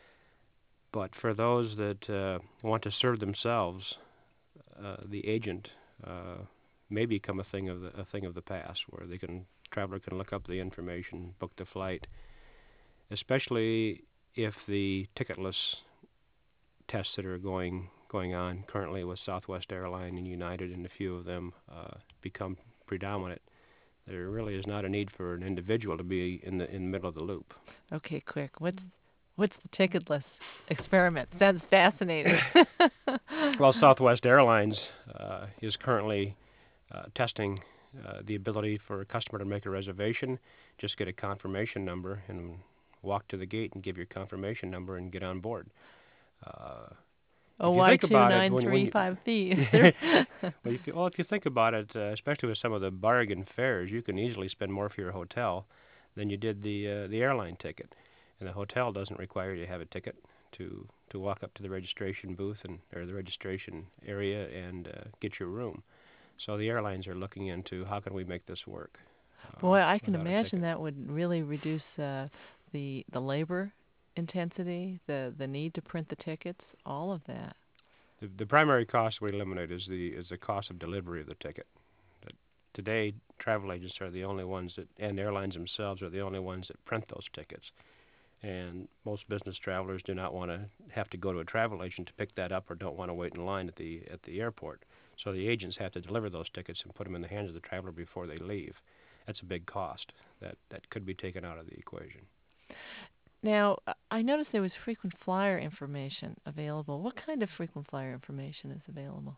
Speaker 3: But for those that uh, want to serve themselves, uh, the agent uh, may become a thing of the a thing of the past, where they can traveler can look up the information, book the flight, especially if the ticketless tests that are going going on currently with Southwest Airlines and United, and a few of them uh, become predominant. There really is not a need for an individual to be in the in the middle of the loop.
Speaker 1: Okay, quick. What's what's the ticketless experiment? Sounds fascinating.
Speaker 3: Well, Southwest Airlines uh, is currently uh, testing uh, the ability for a customer to make a reservation, just get a confirmation number, and walk to the gate and give your confirmation number and get on board. Uh,
Speaker 1: O
Speaker 3: If you
Speaker 1: Y
Speaker 3: think
Speaker 1: two
Speaker 3: about it,
Speaker 1: nine
Speaker 3: when, when
Speaker 1: three
Speaker 3: you,
Speaker 1: five B.
Speaker 3: well, if you, well, if you think about it, uh, especially with some of the bargain fares, you can easily spend more for your hotel than you did the uh, the airline ticket, and the hotel doesn't require you to have a ticket to to walk up to the registration booth and or the registration area and uh, get your room. So the airlines are looking into how can we make this work. Uh,
Speaker 1: Boy, I can
Speaker 3: without a
Speaker 1: imagine
Speaker 3: ticket.
Speaker 1: that would really reduce uh, the the labor intensity, the the need to print the tickets, all of that.
Speaker 3: The, the primary cost we eliminate is the is the cost of delivery of the ticket. That today, travel agents are the only ones that, and airlines themselves are the only ones that print those tickets. And most business travelers do not want to have to go to a travel agent to pick that up, or don't want to wait in line at the at the airport. So the agents have to deliver those tickets and put them in the hands of the traveler before they leave. That's a big cost that, that could be taken out of the equation.
Speaker 1: Now, uh, I noticed there was frequent flyer information available. What kind of frequent flyer information is available?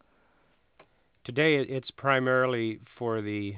Speaker 3: Today, it- it's primarily for the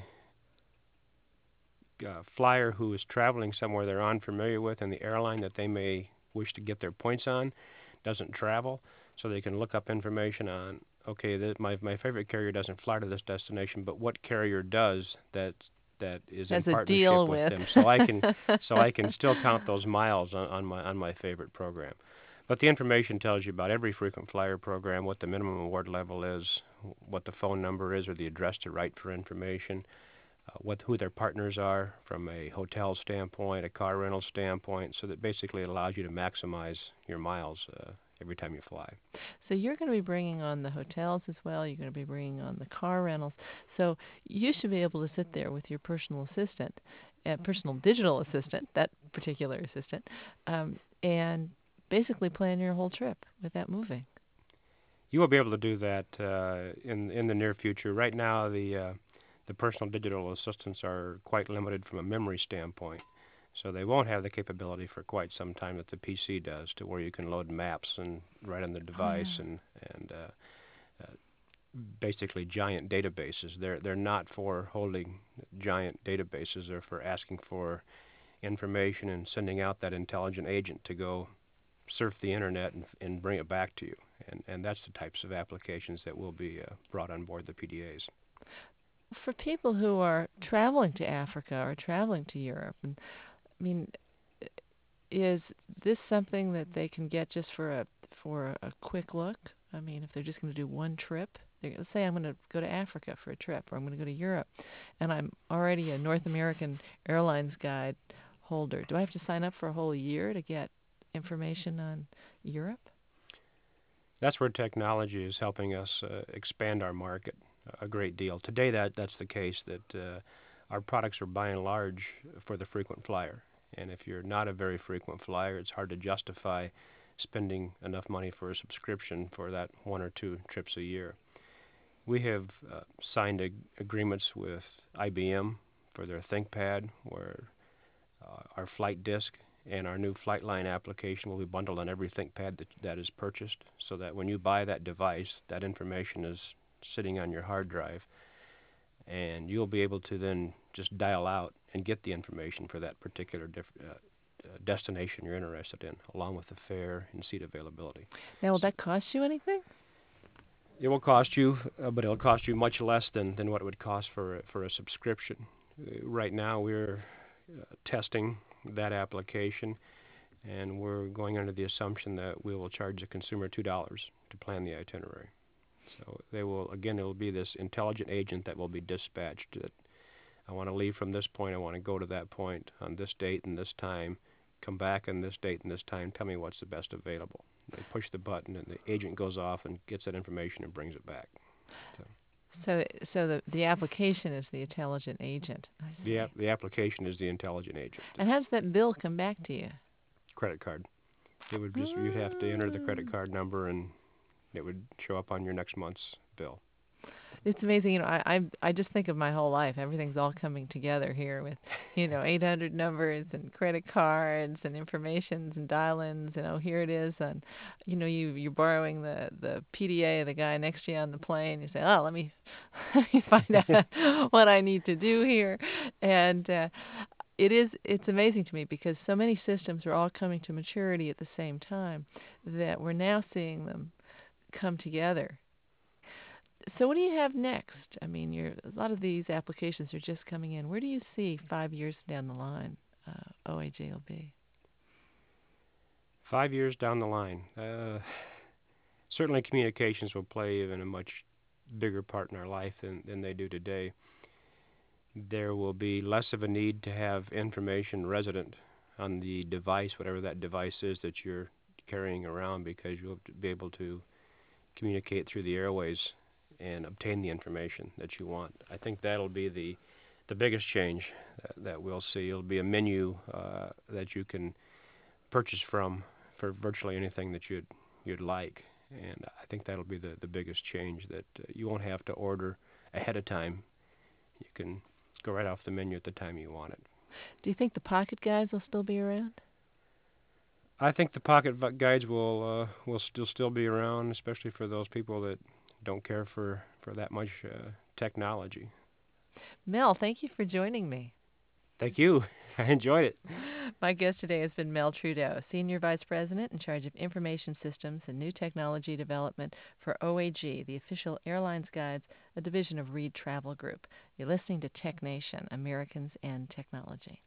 Speaker 3: uh, flyer who is traveling somewhere they're unfamiliar with, and the airline that they may wish to get their points on doesn't travel, so they can look up information on, okay, th- my my favorite carrier doesn't fly to this destination, but what carrier does that that is in
Speaker 1: Has a
Speaker 3: partnership
Speaker 1: deal
Speaker 3: with
Speaker 1: with.
Speaker 3: them, so I can so I can still count those miles on, on my on my favorite program. But the information tells you about every frequent flyer program, what the minimum award level is, what the phone number is or the address to write for information, uh, what who their partners are from a hotel standpoint, a car rental standpoint, so that basically it allows you to maximize your miles uh, every time you fly.
Speaker 1: So you're going to be bringing on the hotels as well. You're going to be bringing on the car rentals. So you should be able to sit there with your personal assistant, uh, personal digital assistant, that particular assistant, um, and basically plan your whole trip without moving.
Speaker 3: You will be able to do that uh, in in the near future. Right now, the uh, the personal digital assistants are quite limited from a memory standpoint. So they won't have the capability for quite some time that the P C does, to where you can load maps and right on the device
Speaker 1: Oh, yeah.
Speaker 3: and and uh, uh, basically giant databases. They're they're not for holding giant databases. They're for asking for information and sending out that intelligent agent to go surf the internet and, and bring it back to you. And and that's the types of applications that will be uh, brought on board the P D As.
Speaker 1: For people who are traveling to Africa or traveling to Europe, and I mean, is this something that they can get just for a for a quick look? I mean, if they're just going to do one trip, they're, let's say I'm going to go to Africa for a trip, or I'm going to go to Europe, and I'm already a North American Airlines Guide holder. Do I have to sign up for a whole year to get information on Europe?
Speaker 3: That's where technology is helping us uh, expand our market a great deal. Today, that that's the case, that uh, our products are by and large for the frequent flyer. And if you're not a very frequent flyer, it's hard to justify spending enough money for a subscription for that one or two trips a year. We have uh, signed ag- agreements with I B M for their ThinkPad, where uh, our flight disk and our new Flightline application will be bundled on every ThinkPad that, that is purchased, so that when you buy that device, that information is sitting on your hard drive, and you'll be able to then just dial out and get the information for that particular dif- uh, uh, destination you're interested in, along with the fare and seat availability.
Speaker 1: Now, will
Speaker 3: So
Speaker 1: that cost you anything?
Speaker 3: it will cost you, uh, but it'll cost you much less than, than what it would cost for a, for a subscription. Uh, right now, we're uh, testing that application, and we're going under the assumption that we will charge the consumer two dollars to plan the itinerary. So they will, again, it will be this intelligent agent that will be dispatched. That I want to leave from this point, I want to go to that point on this date and this time, come back on this date and this time, tell me what's the best available. They push the button, and the agent goes off and gets that information and brings it back. So
Speaker 1: So, so the the application is the intelligent agent. I
Speaker 3: the,
Speaker 1: see.
Speaker 3: ap- the application is the intelligent agent.
Speaker 1: And how does that bill come back to you?
Speaker 3: Credit card. It would just, you'd have to enter the credit card number, and it would show up on your next month's bill.
Speaker 1: It's amazing, you know. I, I I just think of my whole life. Everything's all coming together here with, you know, eight hundred numbers and credit cards and informations and dial-ins. And oh, here it is. And you know, you you're borrowing the the P D A of the guy next to you on the plane. You say, oh, let me let me find out what I need to do here. And uh, it is it's amazing to me, because so many systems are all coming to maturity at the same time, that we're now seeing them come together. So what do you have next? I mean, you're, a lot of these applications are just coming in. Where do you see five years down the line uh, O A G will be?
Speaker 3: Five years down the line, uh, certainly communications will play even a much bigger part in our life than, than they do today. There will be less of a need to have information resident on the device, whatever that device is that you're carrying around, because you'll be able to communicate through the airways and obtain the information that you want. I think that'll be the the biggest change that, that we'll see. It'll be a menu uh, that you can purchase from for virtually anything that you'd you'd like, and I think that'll be the, the biggest change, that uh, you won't have to order ahead of time. You can go right off the menu at the time you want it.
Speaker 1: Do you think the pocket guides will still be around?
Speaker 3: I think the pocket v- guides will uh, will still still be around, especially for those people that don't care for, for that much uh, technology.
Speaker 1: Mel, thank you for joining me.
Speaker 3: Thank you. I enjoyed it.
Speaker 1: My guest today has been Mel Trudeau, Senior Vice President in charge of Information Systems and New Technology Development for O A G, the official airlines guides, a division of Reed Travel Group. You're listening to Tech Nation, Americans and Technology.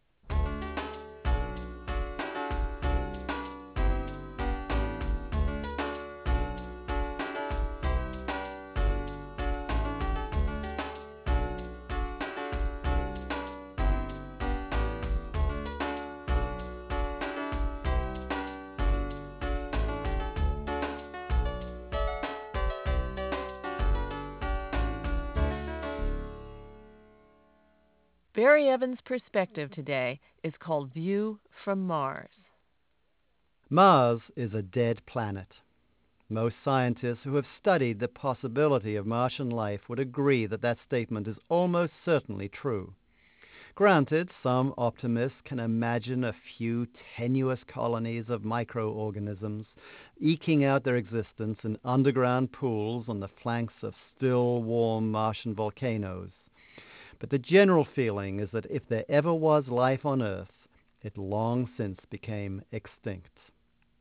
Speaker 1: Barry Evans' perspective today is called View from Mars.
Speaker 4: Mars is a dead planet. Most scientists who have studied the possibility of Martian life would agree that that statement is almost certainly true. Granted, some optimists can imagine a few tenuous colonies of microorganisms eking out their existence in underground pools on the flanks of still, warm Martian volcanoes. But the general feeling is that if there ever was life on Earth, it long since became extinct.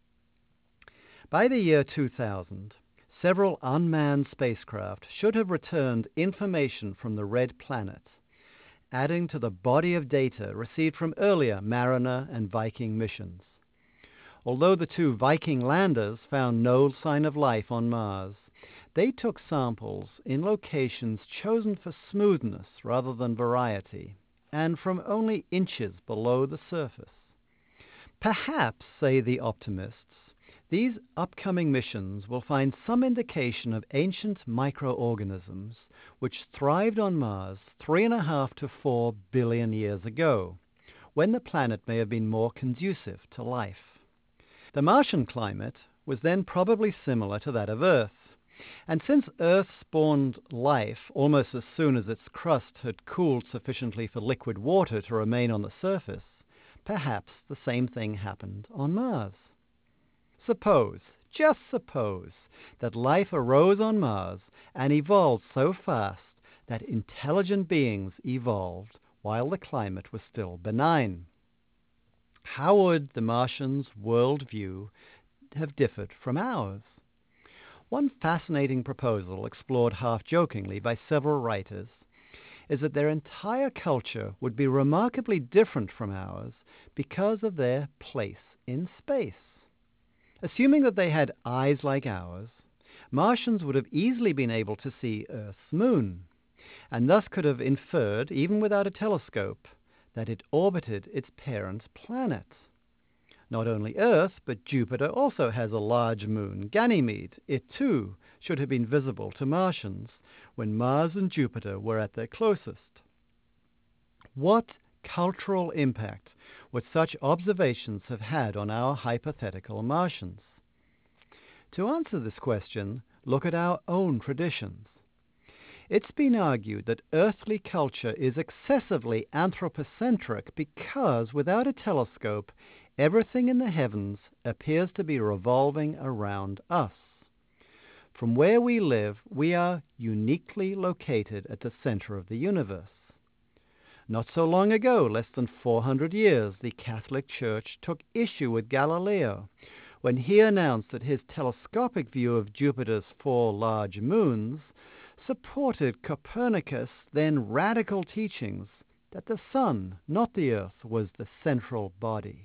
Speaker 4: By the year two thousand, several unmanned spacecraft should have returned information from the Red Planet, adding to the body of data received from earlier Mariner and Viking missions. Although the two Viking landers found no sign of life on Mars, they took samples in locations chosen for smoothness rather than variety, and from only inches below the surface. Perhaps, say the optimists, these upcoming missions will find some indication of ancient microorganisms which thrived on Mars three and a half to four billion years ago, when the planet may have been more conducive to life. The Martian climate was then probably similar to that of Earth, and since Earth spawned life almost as soon as its crust had cooled sufficiently for liquid water to remain on the surface, perhaps the same thing happened on Mars. Suppose, just suppose, that life arose on Mars and evolved so fast that intelligent beings evolved while the climate was still benign. How would the Martians' worldview have differed from ours? One fascinating proposal, explored half-jokingly by several writers, is that their entire culture would be remarkably different from ours because of their place in space. Assuming that they had eyes like ours, Martians would have easily been able to see Earth's moon, and thus could have inferred, even without a telescope, that it orbited its parent planet. Not only Earth, but Jupiter also has a large moon, Ganymede. It, too, should have been visible to Martians when Mars and Jupiter were at their closest. What cultural impact would such observations have had on our hypothetical Martians? To answer this question, look at our own traditions. It's been argued that earthly culture is excessively anthropocentric because, without a telescope, everything in the heavens appears to be revolving around us. From where we live, we are uniquely located at the center of the universe. Not so long ago, less than four hundred years, the Catholic Church took issue with Galileo when he announced that his telescopic view of Jupiter's four large moons supported Copernicus' then radical teachings that the sun, not the earth, was the central body.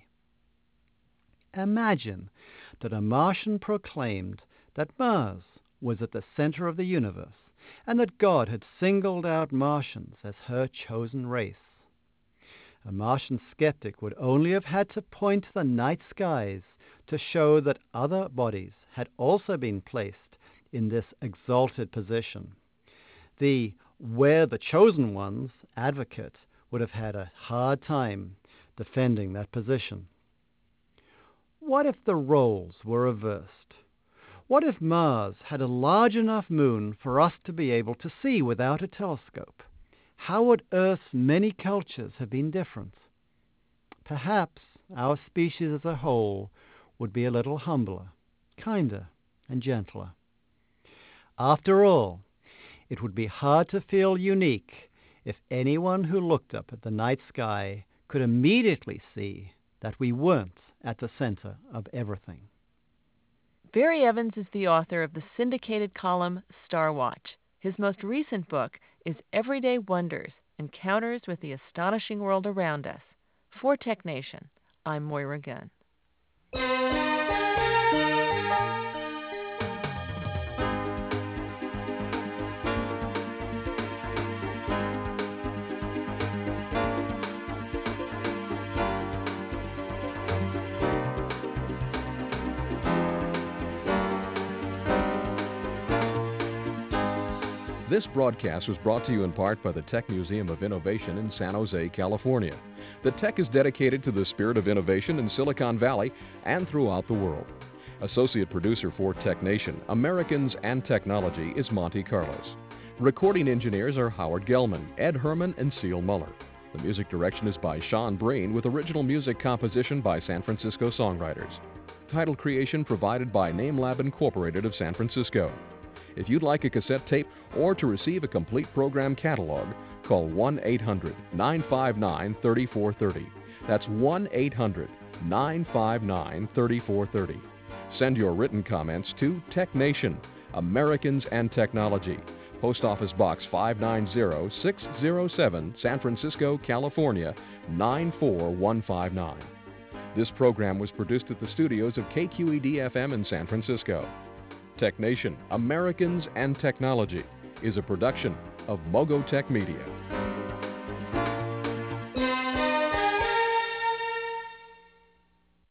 Speaker 4: Imagine that a Martian proclaimed that Mars was at the center of the universe and that God had singled out Martians as her chosen race. A Martian skeptic would only have had to point to the night skies to show that other bodies had also been placed in this exalted position. The "we're the chosen ones" advocate would have had a hard time defending that position. What if the roles were reversed? What if Mars had a large enough moon for us to be able to see without a telescope? How would Earth's many cultures have been different? Perhaps our species as a whole would be a little humbler, kinder, and gentler. After all, it would be hard to feel unique if anyone who looked up at the night sky could immediately see that we weren't at the center of everything.
Speaker 1: Barry Evans is the author of the syndicated column Star Watch. His most recent book is Everyday Wonders: Encounters with the Astonishing World Around Us. For Tech Nation, I'm Moira Gunn.
Speaker 5: This broadcast was brought to you in part by the Tech Museum of Innovation in San Jose, California. The Tech is dedicated to the spirit of innovation in Silicon Valley and throughout the world. Associate producer for Tech Nation, Americans and Technology is Monty Carlos. Recording engineers are Howard Gelman, Ed Herman, and Seal Muller. The music direction is by Sean Breen with original music composition by San Francisco songwriters. Title creation provided by NameLab Incorporated of San Francisco. If you'd like a cassette tape or to receive a complete program catalog, call one eight hundred, nine five nine, three four three zero. That's one eight hundred, nine five nine, three four three zero. Send your written comments to Tech Nation, Americans and Technology, Post Office Box five nine zero, six zero seven, San Francisco, California, nine four one five nine. This program was produced at the studios of K Q E D F M in San Francisco. Tech Nation, Americans and Technology is a production of Mogotech Media.